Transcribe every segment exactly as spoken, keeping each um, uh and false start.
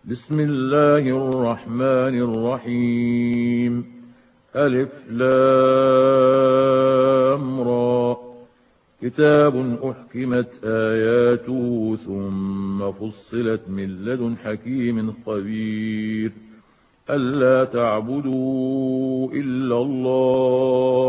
بسم الله الرحمن الرحيم. ألف لام را. كتاب أحكمت آياته ثم فصلت من لدن حكيم خبير. ألا تعبدوا إلا الله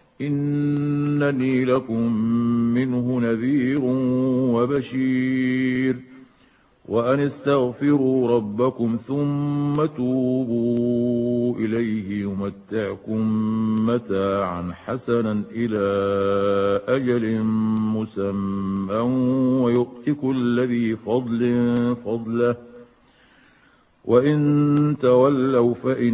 إنني لكم منه نذير وبشير. وأن استغفروا ربكم ثم توبوا إليه يمتعكم متاعا حسنا إلى أجل مسمى ويؤت كل ذي فضل فضله وإن تولوا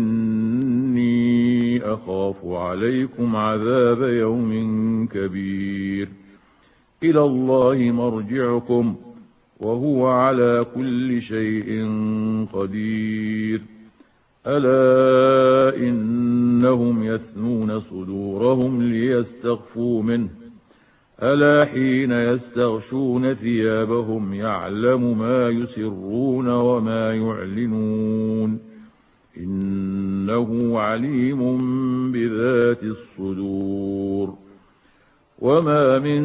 فإني أخاف عليكم عذاب يوم كبير. إلى الله مرجعكم وهو على كل شيء قدير. ألا إنهم يثنون صدورهم ليستخفوا منه ألا حين يستغشون ثيابهم يعلم ما يسرون وما يعلنون إنه عليم بذات الصدور. وما من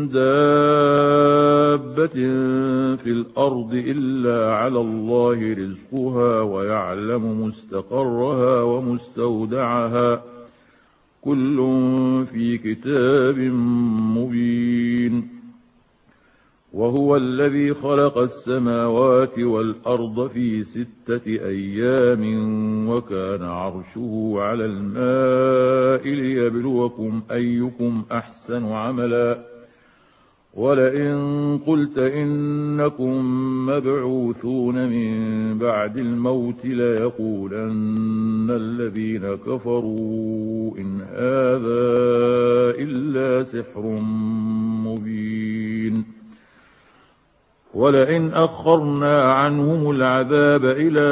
دابة في الأرض إلا على الله رزقها ويعلم مستقرها ومستودعها كل في كتاب مبين. وهو الذي خلق السماوات والأرض في ستة أيام وكان عرشه على الماء ليبلوكم أيكم أحسن عملا. ولئن قلت إنكم مبعوثون من بعد الموت ليقولن الذين كفروا إن هذا إلا سحر مبين. ولئن أخرنا عنهم العذاب إلى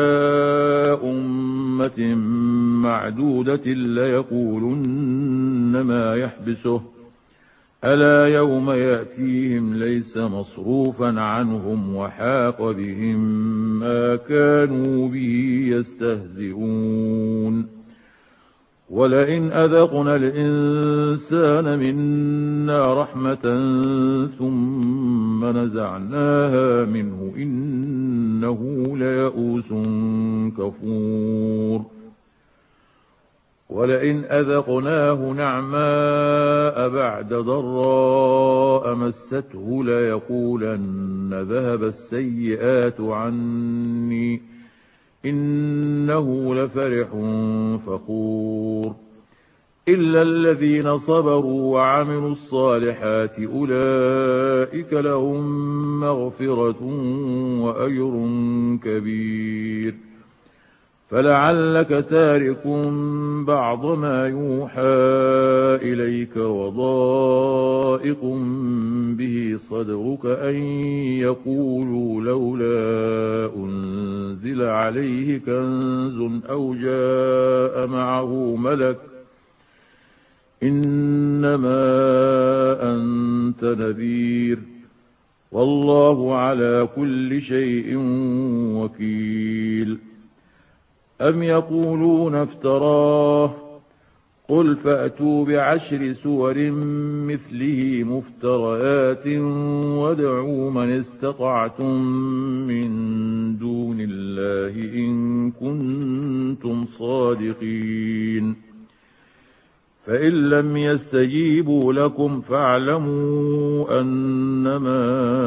أمة معدودة ليقولن ما يحبسه ألا يوم يأتيهم ليس مصروفا عنهم وحاق بهم ما كانوا به يستهزئون. ولئن أذقنا الإنسان منا رحمة ثم نزعناها منه إنه ليئوس كفور. ولئن أذقناه نعماء بعد ضراء مسته ليقولن ذهب السيئات عني إنه لفرح فخور. إلا الذين صبروا وعملوا الصالحات أولئك لهم مغفرة وأجر كبير. فلعلك تارك بعض ما يوحى إليك وضائق به صدرك أن يقولوا لولا أنزل عليه كنز أو جاء معه ملك إنما أنت نذير والله على كل شيء وكيل. أم يقولون افتراه قل فأتوا بعشر سور مثله مفتريات وادعوا من استطعتم من دون الله إن كنتم صادقين. فإن لم يستجيبوا لكم فاعلموا أنما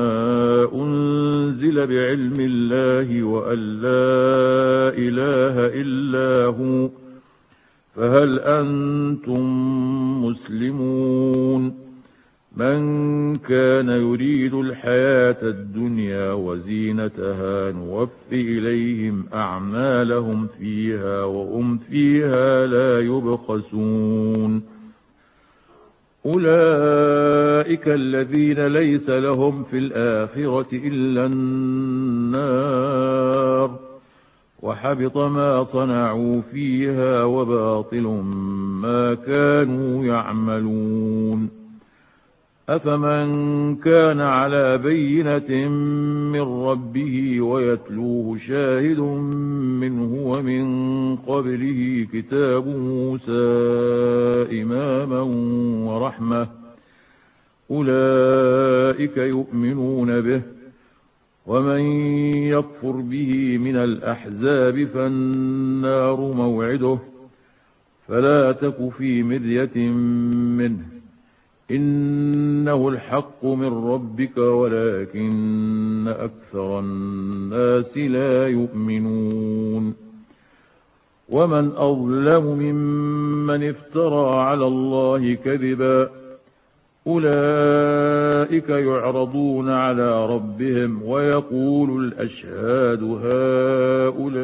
أنزل بعلم الله وأن لا إله إلا هو فهل أنتم مسلمون. من كان يريد الحياة الدنيا وزينتها نوف إليهم أعمالهم فيها وهم فيها لا يبخسون. أولئك الذين ليس لهم في الآخرة إلا النار وحبط ما صنعوا فيها وباطل ما كانوا يعملون. أفمن كان على بينة من ربه ويتلوه شاهد منه ومن قبله كتاب موسى إماما ورحمة أولئك يؤمنون به ومن يكفر به من الأحزاب فالنار موعده فلا تك في مرية منه إنه الحق من ربك ولكن أكثر الناس لا يؤمنون ومن أظلم ممن افترى على الله كذبا أولئك يعرضون على ربهم ويقول الأشهاد هؤلاء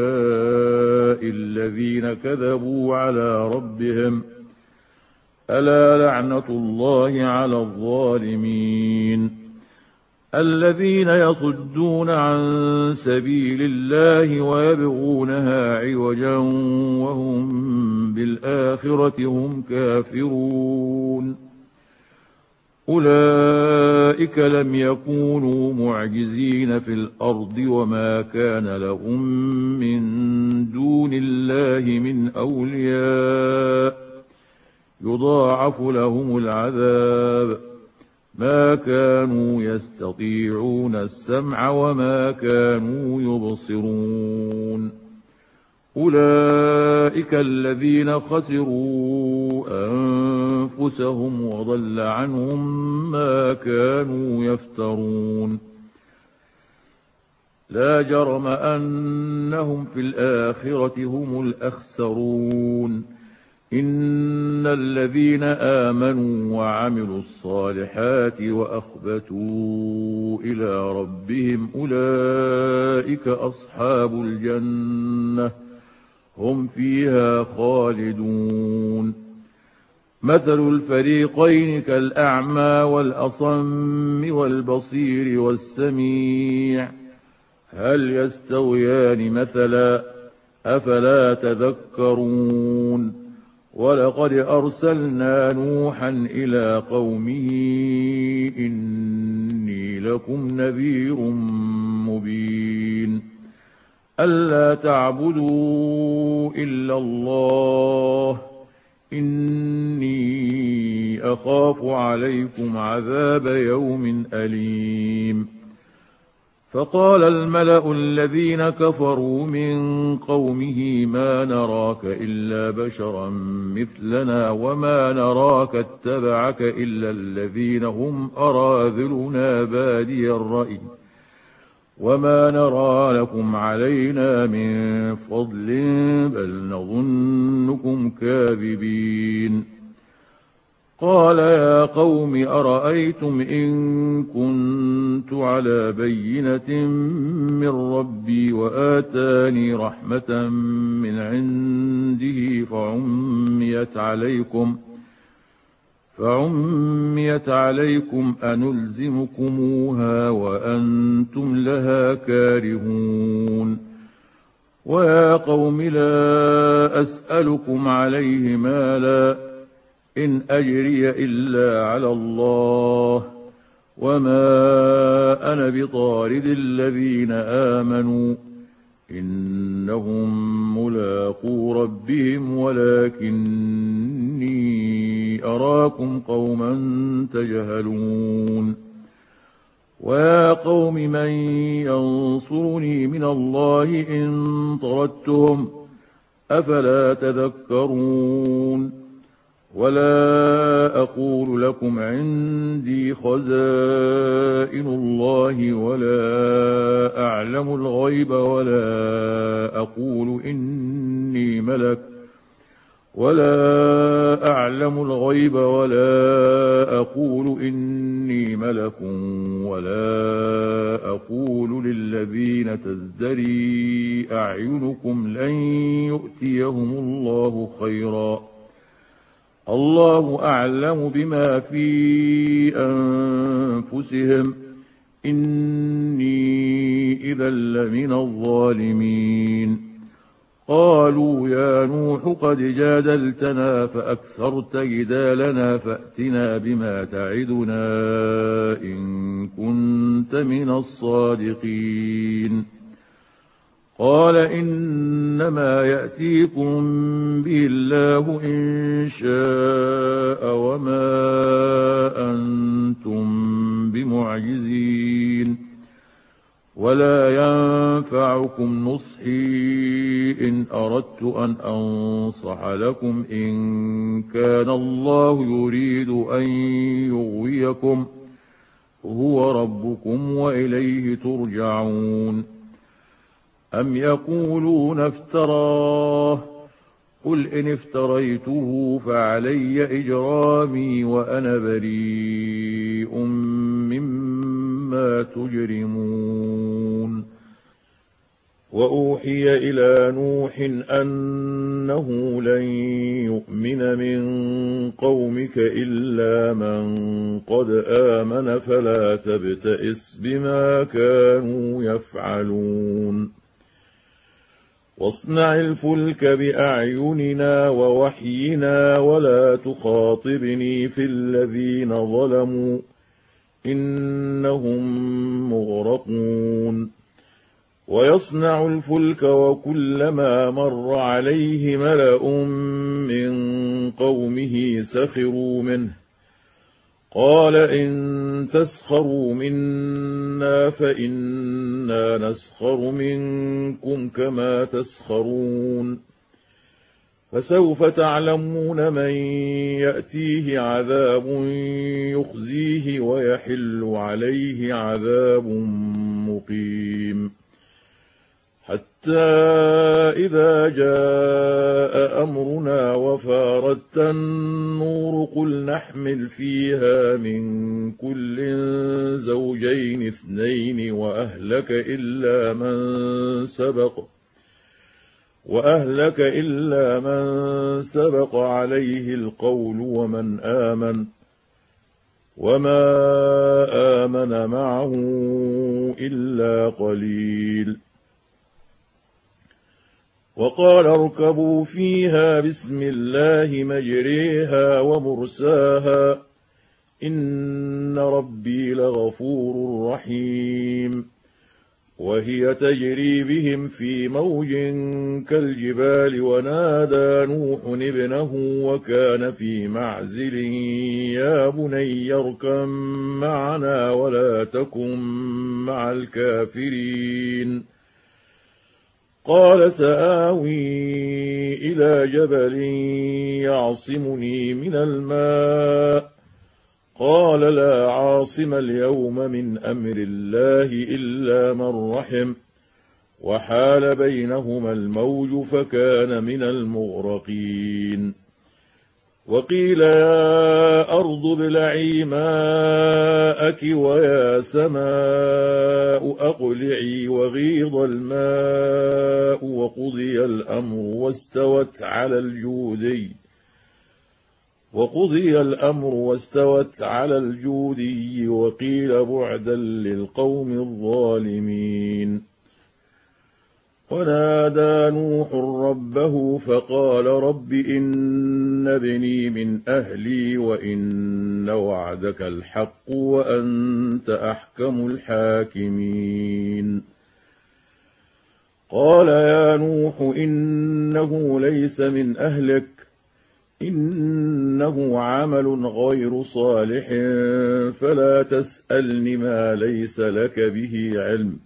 الذين كذبوا على ربهم ألا لعنة الله على الظالمين الذين يصدون عن سبيل الله ويبغونها عوجا وهم بالآخرة هم كافرون أولئك لم يكونوا معجزين في الأرض وما كان لهم من دون الله من أولياء يضاعف لهم العذاب ما كانوا يستطيعون السمع وما كانوا يبصرون أولئك الذين خسروا أنفسهم وضل عنهم ما كانوا يفترون لا جرم أنهم في الآخرة هم الأخسرون إن الذين آمنوا وعملوا الصالحات وأخبتوا إلى ربهم أولئك أصحاب الجنة هم فيها خالدون مثل الفريقين كالأعمى والأصم والبصير والسميع هل يستويان مثلا أفلا تذكرون ولقد أرسلنا نوحا إلى قومه إني لكم نذير مبين ألا تعبدوا إلا الله إني أخاف عليكم عذاب يوم أليم فقال الملأ الذين كفروا من قومه ما نراك إلا بشرا مثلنا وما نراك اتبعك إلا الذين هم أراذلنا بادي الرأي وما نرى لكم علينا من فضل بل نظنكم كاذبين قال يا قوم أرأيتم إن كنت على بينة من ربي وآتاني رحمة من عنده فعميت عليكم فعميت عليكم أنلزمكموها وأنتم لها كارهون ويا قوم لا أسألكم عليه مالا إن أجري إلا على الله وما أنا بطارد الذين آمنوا إنهم ملاقو ربهم ولكني أراكم قوما تجهلون ويا قوم من ينصرني من الله إن طردتهم أفلا تذكرون ولا أقول لكم عندي خزائن الله ولا أعلم الغيب ولا أقول إني ملك ولا أعلم الغيب ولا أقول إني ملك ولا أقول للذين تزدري أعينكم لن يؤتيهم الله خيرا الله أعلم بما في أنفسهم إني إذا لمن الظالمين قالوا يا نوح قد جادلتنا فأكثرت جدالنا فأتنا بما تعدنا إن كنت من الصادقين. قال إنما يأتيكم به الله إن شاء وما أنتم بمعجزين ولا ينفعكم نصحي إن أردت أن أنصح لكم إن كان الله يريد أن يغويكم هو ربكم وإليه ترجعون. أم يقولون افتراه قل إن افتريته فعلي إجرامي وأنا بريء مما تجرمون. وأوحي إلى نوح أنه لن يؤمن من قومك إلا من قد آمن فلا تبتئس بما كانوا يفعلون. واصنع الفلك بأعيننا ووحينا ولا تخاطبني في الذين ظلموا إنهم مغرقون. ويصنع الفلك وكلما مر عليه ملأ من قومه سخروا منه قال إن تسخروا منا فإنا نسخر منكم كما تسخرون. فسوف تعلمون من يأتيه عذاب يخزيه ويحل عليه عذاب مقيم. حتى إذا جاء أمرنا وفارت النور قل نحمل فيها من كل زوجين اثنين وأهلك إلا من سبق وأهلك إلا من سبق عليه القول ومن آمن وما آمن معه إلا قليل. وقال اركبوا فيها بسم الله مجريها ومرساها إن ربي لغفور رحيم. وهي تجري بهم في موج كالجبال ونادى نوح ابنه وكان في معزل يا بني اركب معنا ولا تكن مع الكافرين. قال سآوي إلى جبل يعصمني من الماء قال لا عاصم اليوم من أمر الله إلا من رحم وحال بينهما الموج فكان من المغرقين. وقيل يا أرض ابلعي ماءك ويا سماء أقلعي وغيض الماء وقضي الأمر واستوت على الجودي وقضي الأمر واستوت على الجودي وقيل بعدا للقوم الظالمين. ونادى نوح ربه فقال رب إن ابني من أهلي وإن وعدك الحق وأنت أحكم الحاكمين. قال يا نوح إنه ليس من أهلك إنه عمل غير صالح فلا تسألني ما ليس لك به علم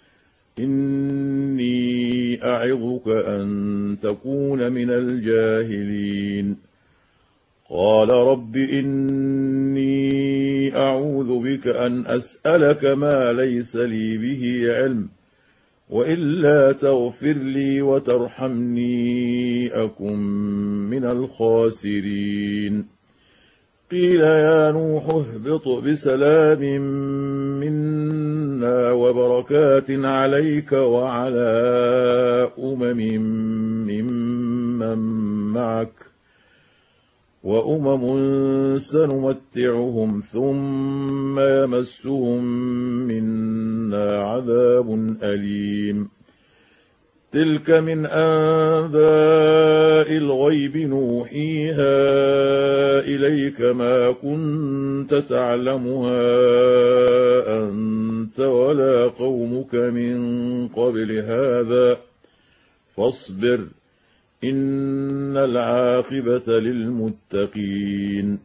إني أعظك أن تكون من الجاهلين. قال رب إني أعوذ بك أن أسألك ما ليس لي به علم وإلا تغفر لي وترحمني أكن من الخاسرين. قيل يا نوح اهبط بسلام منا وبركات عليك وعلى أمم ممن معك وأمم سنمتعهم ثم يمسهم منا عذاب أليم. تلك من أنباء الغيب نوحيها إليك ما كنت تعلمها أنت ولا قومك من قبل هذا فاصبر إن العاقبة للمتقين.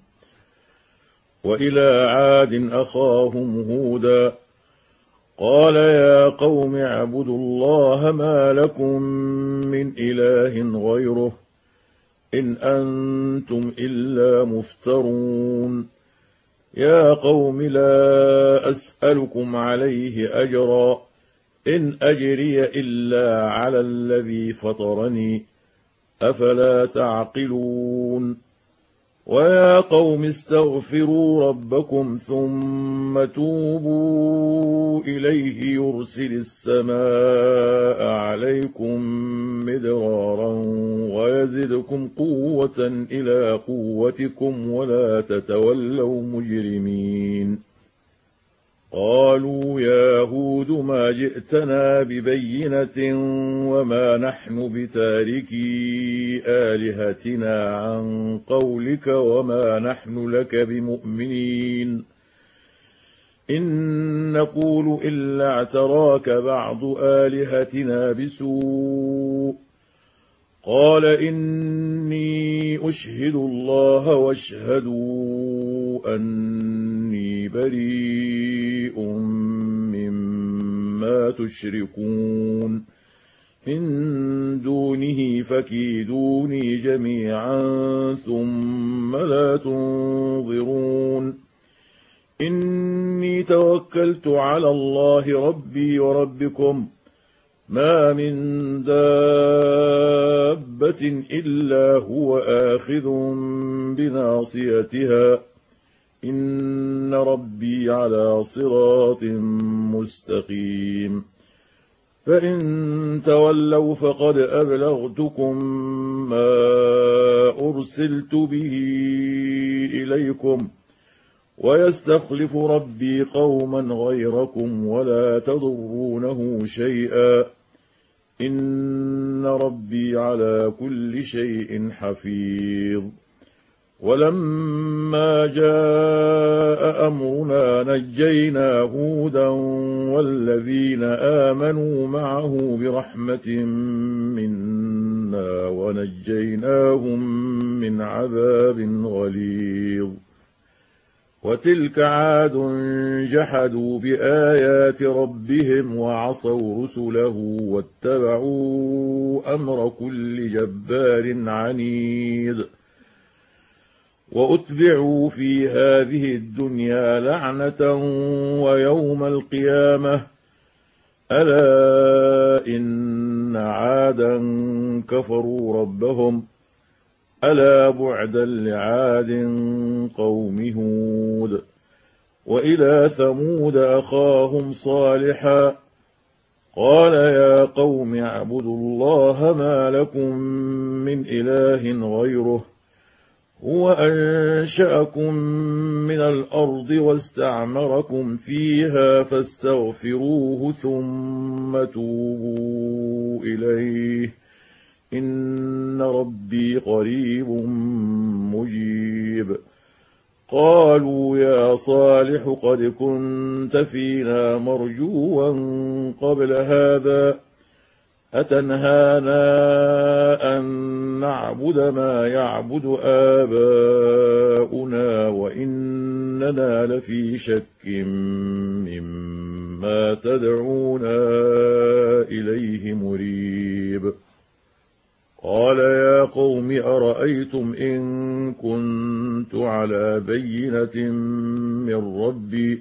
وإلى عاد أخاهم هودا قال يا قوم اعبدوا الله ما لكم من إله غيره إن أنتم إلا مفترون. يا قوم لا أسألكم عليه أجرا إن أجري إلا على الذي فطرني أفلا تعقلون. ويا قوم استغفروا ربكم ثم توبوا إليه يرسل السماء عليكم مدرارا ويزدكم قوة إلى قوتكم ولا تتولوا مجرمين. قالوا يا هود ما جئتنا ببينة وما نحن بتاركي آلهتنا عن قولك وما نحن لك بمؤمنين إن نقول إلا اعتراك بعض آلهتنا بسوء. قال إني أشهد الله واشهدوا أني بريء مما تشركون من دونه فكيدوني جميعا ثم لا تنظرون. إني توكلت على الله ربي وربكم ما من دابة إلا هو آخذ بناصيتها إن ربي على صراط مستقيم. فإن تولوا فقد أبلغتكم ما أرسلت به إليكم ويستخلف ربي قوما غيركم ولا تضرونه شيئا إن ربي على كل شيء حفيظ. ولما جاء أمرنا نجينا هودا والذين آمنوا معه برحمة منا ونجيناهم من عذاب غليظ. وتلك عاد جحدوا بآيات ربهم وعصوا رسله واتبعوا أمر كل جبار عنيد. وأتبعوا في هذه الدنيا لعنة ويوم القيامة ألا إن عادا كفروا ربهم ألا بعدا لعاد قوم هود. وإلى ثمود أخاهم صالحا قال يا قوم اعبدوا الله ما لكم من إله غيره هو أنشأكم من الأرض واستعمركم فيها فاستغفروه ثم توبوا إليه إن ربي قريب مجيب. قالوا يا صالح قد كنت فينا مرجوا قبل هذا أتنهانا أن نعبد ما يعبد آباؤنا وإننا لفي شك مما تدعونا إليه مريب. قال يا قوم أرأيتم إن كنت على بينة من ربي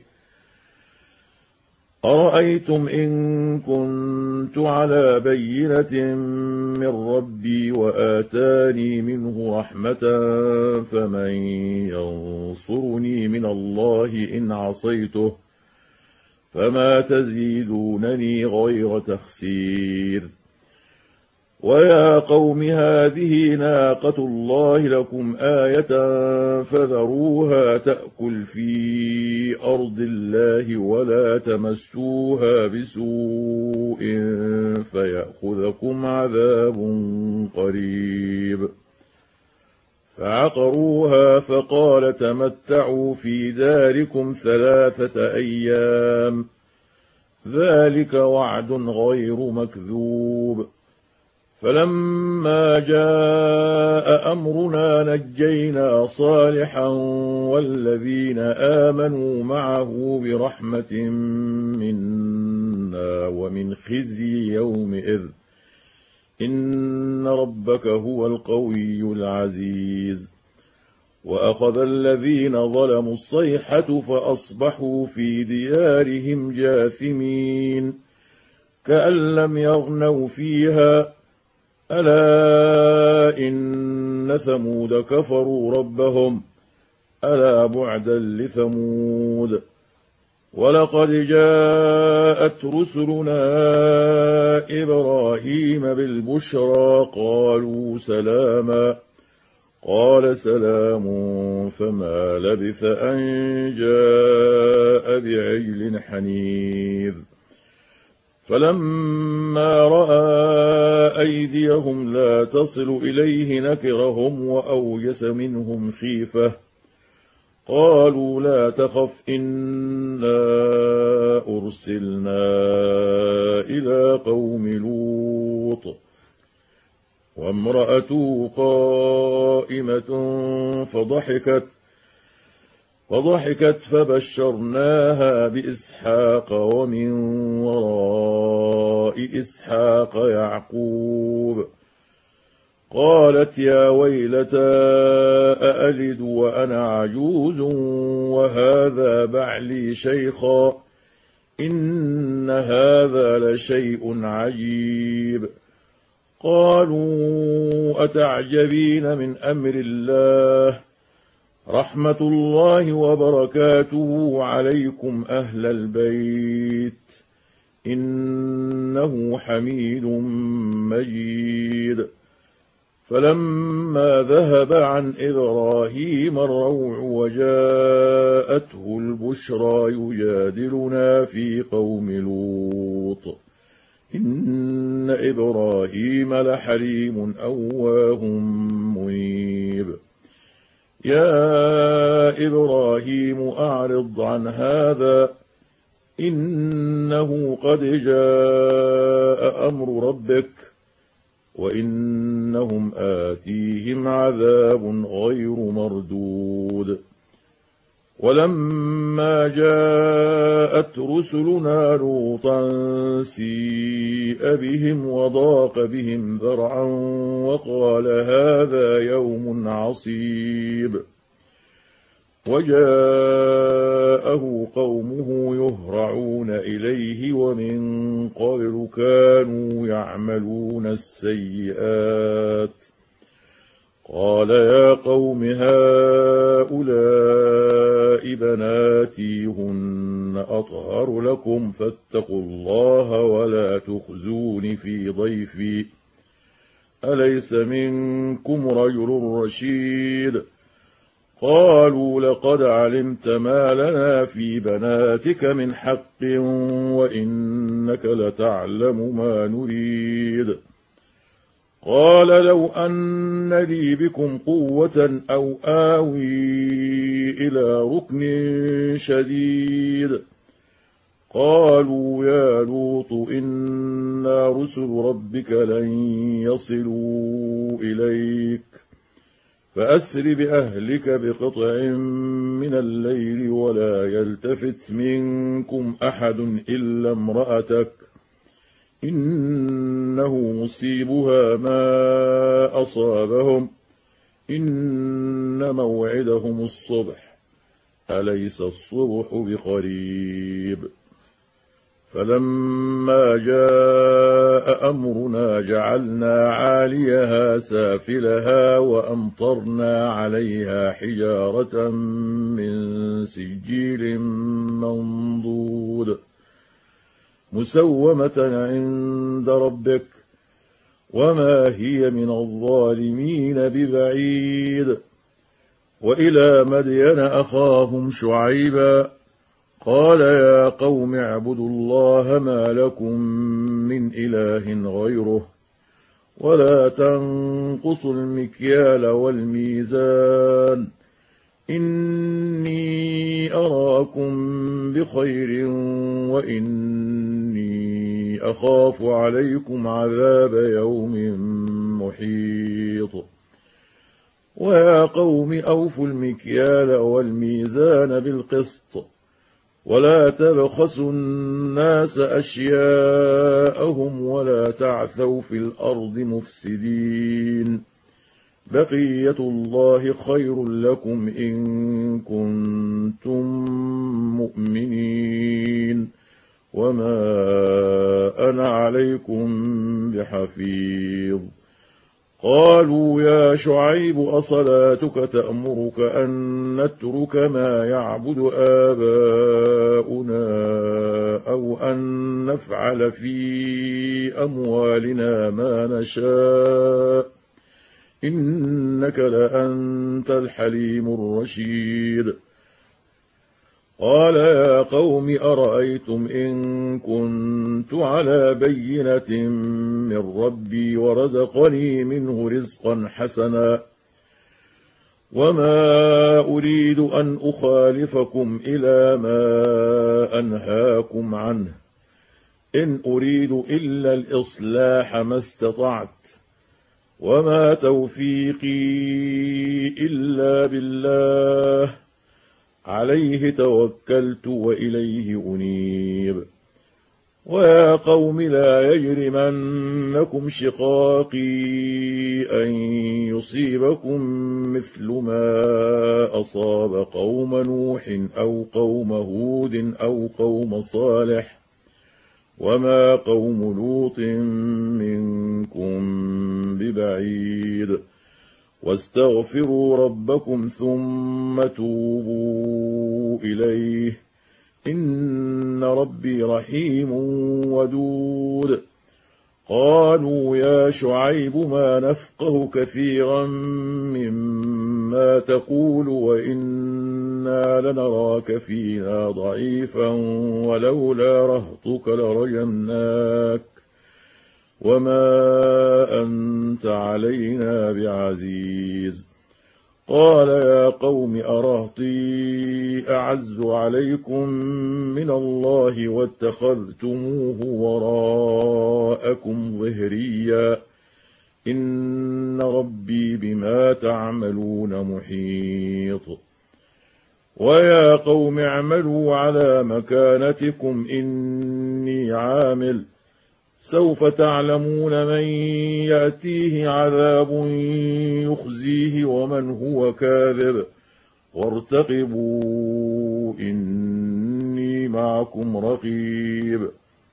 أرأيتم إن كنت على بينة من ربي وآتاني منه رحمة فمن ينصرني من الله إن عصيته فما تزيدونني غير تخسير. ويا قوم هذه ناقة الله لكم آية فذروها تأكل في أرض الله ولا تمسوها بسوء فيأخذكم عذاب قريب. فعقروها فقال تمتعوا في داركم ثلاثة أيام ذلك وعد غير مكذوب. فلما جاء أمرنا نجينا صالحا والذين آمنوا معه برحمة منا ومن خزي يومئذ إن ربك هو القوي العزيز. وأخذ الذين ظلموا الصيحة فأصبحوا في ديارهم جاثمين كأن لم يغنوا فيها ألا إن ثمود كفروا ربهم ألا بعدا لثمود. ولقد جاءت رسلنا إبراهيم بالبشرى قالوا سلاما قال سلام فما لبث أن جاء بعجل حنيذ. فلما رأى أيديهم لا تصل إليه نكرهم وأوجس منهم خيفة قالوا لا تخف إنا أرسلنا إلى قوم لوط وامرأته قائمة فضحكت فضحكت فبشرناها بإسحاق ومن وراء إسحاق يعقوب. قالت يا ويلتى أألد وأنا عجوز وهذا بعلي شيخا إن هذا لشيء عجيب. قالوا أتعجبين من أمر الله رحمة الله وبركاته عليكم أهل البيت إنه حميد مجيد. فلما ذهب عن إبراهيم الروع وجاءته البشرى يجادلنا في قوم لوط إن إبراهيم لحليم أواه منيب. يا إبراهيم أعرض عن هذا إنه قد جاء أمر ربك وإنهم آتيهم عذاب غير مردود. ولما جاءت رسلنا لوطا سيء بهم وضاق بهم ذرعا وقال هذا يوم عصيب. وجاءه قومه يهرعون إليه ومن قبل كانوا يعملون السيئات. قال يا قوم هؤلاء بناتي هن أطهر لكم فاتقوا الله ولا تخزون في ضيفي أليس منكم رجل رشيد. قالوا لقد علمت ما لنا في بناتك من حق وإنك لتعلم ما نريد. قال لو أن لي بكم قوة أو آوي إلى ركن شديد. قالوا يا لوط إنا رسل ربك لن يصلوا إليك فأسر بأهلك بقطع من الليل ولا يلتفت منكم أحد إلا امرأتك إنه مصيبها ما أصابهم إن موعدهم الصبح أليس الصبح بقريب. فلما جاء أمرنا جعلنا عاليها سافلها وأمطرنا عليها حجارة من سجيل منضود مسومة عند ربك وما هي من الظالمين ببعيد. وإلى مدين أخاهم شعيبا قال يا قوم اعبدوا الله ما لكم من إله غيره ولا تنقصوا المكيال والميزان إني أراكم بخير وإني أخاف عليكم عذاب يوم محيط. ويا قوم أوفوا المكيال والميزان بالقسط ولا تبخسوا الناس أشياءهم ولا تعثوا في الأرض مفسدين بقية الله خير لكم إن كنتم مؤمنين وما أنا عليكم بحفيظ. قالوا يا شعيب أصلاتك تأمرك أن نترك ما يعبد آباؤنا أو أن نفعل في أموالنا ما نشاء إنك لأنت الحليم الرشيد. قال يا قوم أرأيتم إن كنت على بينة من ربي ورزقني منه رزقا حسنا وما أريد أن أخالفكم إلى ما أنهاكم عنه إن أريد إلا الإصلاح ما استطعت وما توفيقي إلا بالله عليه توكلت وإليه أنيب. ويا قوم لا يجرمنكم شقاقي أن يصيبكم مثل ما أصاب قوم نوح أو قوم هود أو قوم صالح وما قوم لوط منكم ببعيد. واستغفروا ربكم ثم توبوا إليه إن ربي رحيم ودود. قالوا يا شعيب ما نفقه كثيرا مما تقول وإنا لنراك فينا ضعيفا ولولا رهطك لرجمناك وما أنت علينا بعزيز. قال يا قوم أرهطي أعز عليكم من الله واتخذتموه وراءكم ظهريا إن ربي بما تعملون محيط. ويا قوم اعملوا على مكانتكم إني عامل سوف تعلمون من يأتيه عذاب يخزيه ومن هو كاذب وارتقبوا إني معكم رقيب.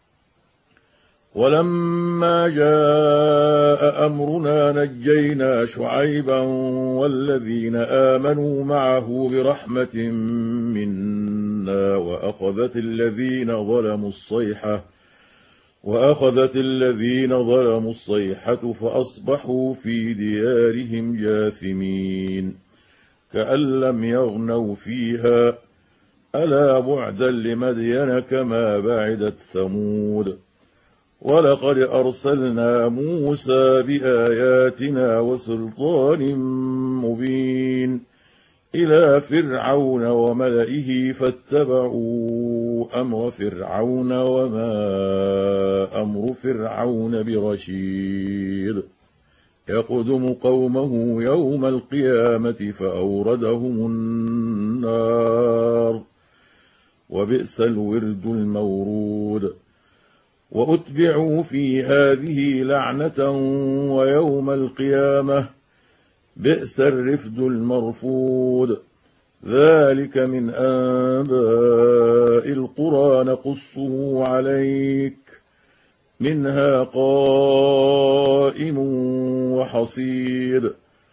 ولما جاء أمرنا نجينا شعيبا والذين آمنوا معه برحمة منا وأخذت الذين ظلموا الصيحة وأخذت الذين ظلموا الصيحة فأصبحوا في ديارهم جاثمين كأن لم يغنوا فيها ألا بعدا لمدين كما بعدت ثمود. ولقد أرسلنا موسى بآياتنا وسلطان مبين إلى فرعون وملئه فاتبعوا أمر فرعون وما أمر فرعون برشيد. يقدم قومه يوم القيامة فأوردهم النار وبئس الورد المورود. وأتبعوا في هذه لعنة ويوم القيامة بئس الرفد المرفود. ذلك من أنباء القرى نقصه عليك منها قائم وحصيد.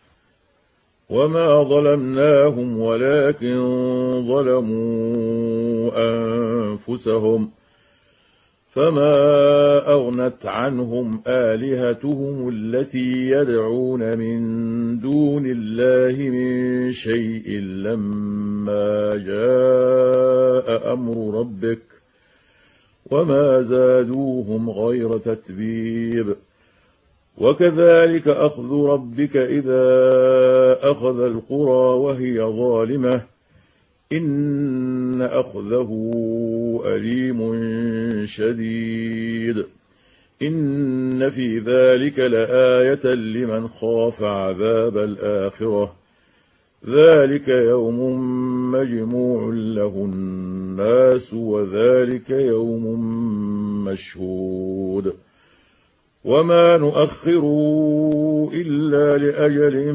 وما ظلمناهم ولكن ظلموا أنفسهم فما أغنت عنهم آلهتهم التي يدعون من دون الله من شيء لما جاء أمر ربك وما زادوهم غير تتبيب وكذلك أخذ ربك إذا أخذ القرى وهي ظالمة إن أخذه أليم شديد إن في ذلك لآية لمن خاف عذاب الآخرة ذلك يوم مجموع له الناس وذلك يوم مشهود وما نؤخر إلا لأجل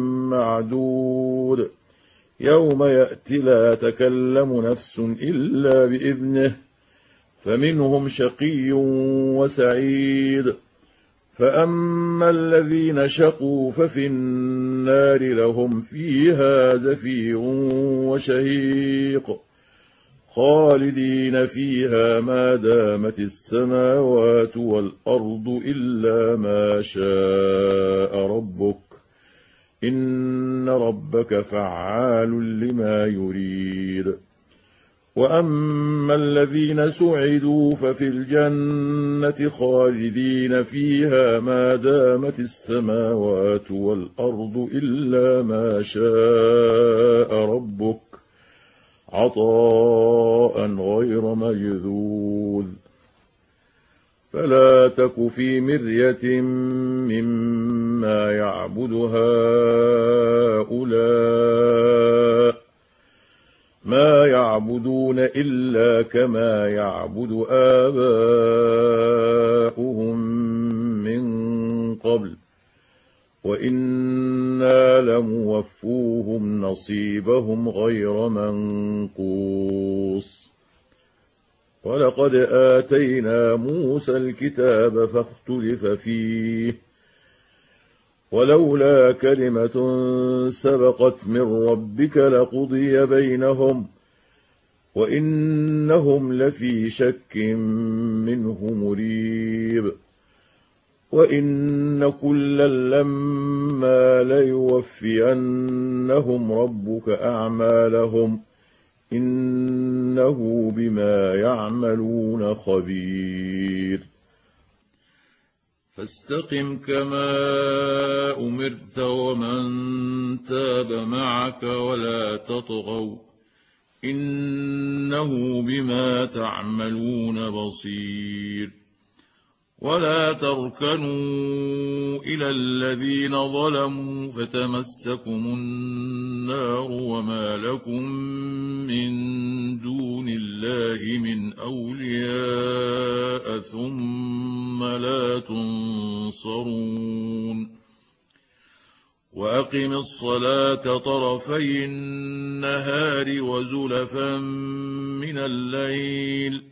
معدود يوم يأتي لا تكلم نفس إلا بإذنه فمنهم شقي وسعيد فأما الذين شقوا ففي النار لهم فيها زفير وشهيق خالدين فيها ما دامت السماوات والأرض إلا ما شاء ربك إن ربك فعال لما يريد وأما الذين سعدوا ففي الجنة خالدين فيها ما دامت السماوات والأرض إلا ما شاء ربك عطاء غير مجذوذ فلا تك في مرية مما يعبد هؤلاء ما يعبدون إلا كما يعبد آباؤهم من قبل وإنا لموفوهم نصيبهم غير منقوص ولقد آتينا موسى الكتاب فاختلف فيه ولولا كلمة سبقت من ربك لقضي بينهم وإنهم لفي شك منه مريب وإن كلا لما ليوفينهم ربك أعمالهم إنه بما يعملون خبير فاستقم كما أمرت ومن تاب معك ولا تطغوا إنه بما تعملون بصير ولا تركنوا إلى الذين ظلموا فتمسكم النار وما لكم من دون الله من أولياء ثم لا تنصرون وأقم الصلاة طرفي النهار وزلفا من الليل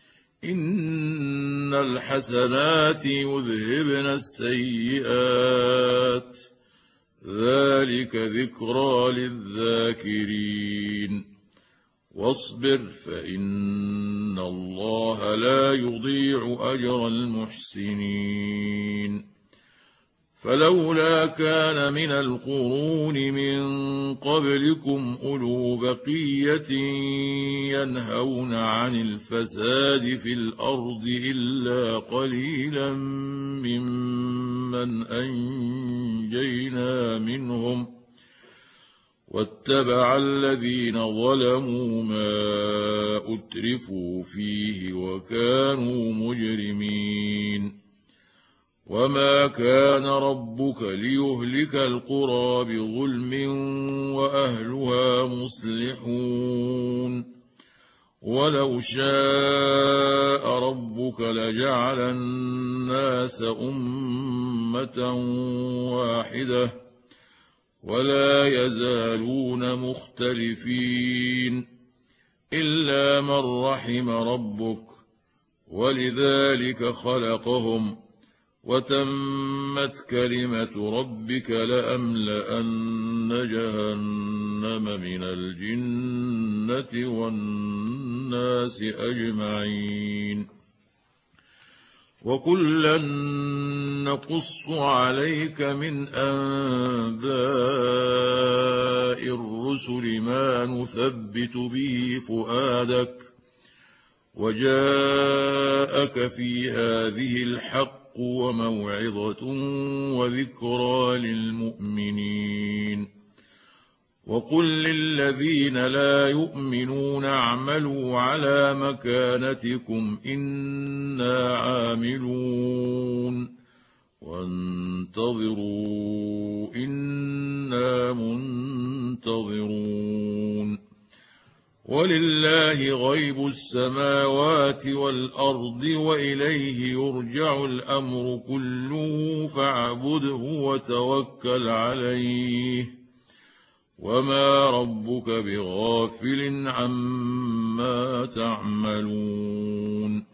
إن الحسنات يذهبن السيئات ذلك ذكرى للذاكرين واصبر فإن الله لا يضيع أجر المحسنين فلولا كان من القرون من قبلكم أولو بقية ينهون عن الفساد في الأرض إلا قليلا ممن أنجينا منهم واتبع الذين ظلموا ما أترفوا فيه وكانوا مجرمين وما كان ربك ليهلك القرى بظلم وأهلها مصلحون ولو شاء ربك لجعل الناس أمة واحدة ولا يزالون مختلفين إلا من رحم ربك ولذلك خلقهم وتمت كلمة ربك لأملأن جهنم من الجنة والناس أجمعين وكلا نقص عليك من أنباء الرسل ما نثبت به فؤادك وجاءك في هذه الحق وموعظة وذكرى للمؤمنين وقل للذين لا يؤمنون اعملوا على مكانتكم إنا عاملون وانتظروا إنا منتظرون ولله غيب السماوات والأرض وإليه يرجع الأمر كله فاعبده وتوكل عليه وما ربك بغافل عما تعملون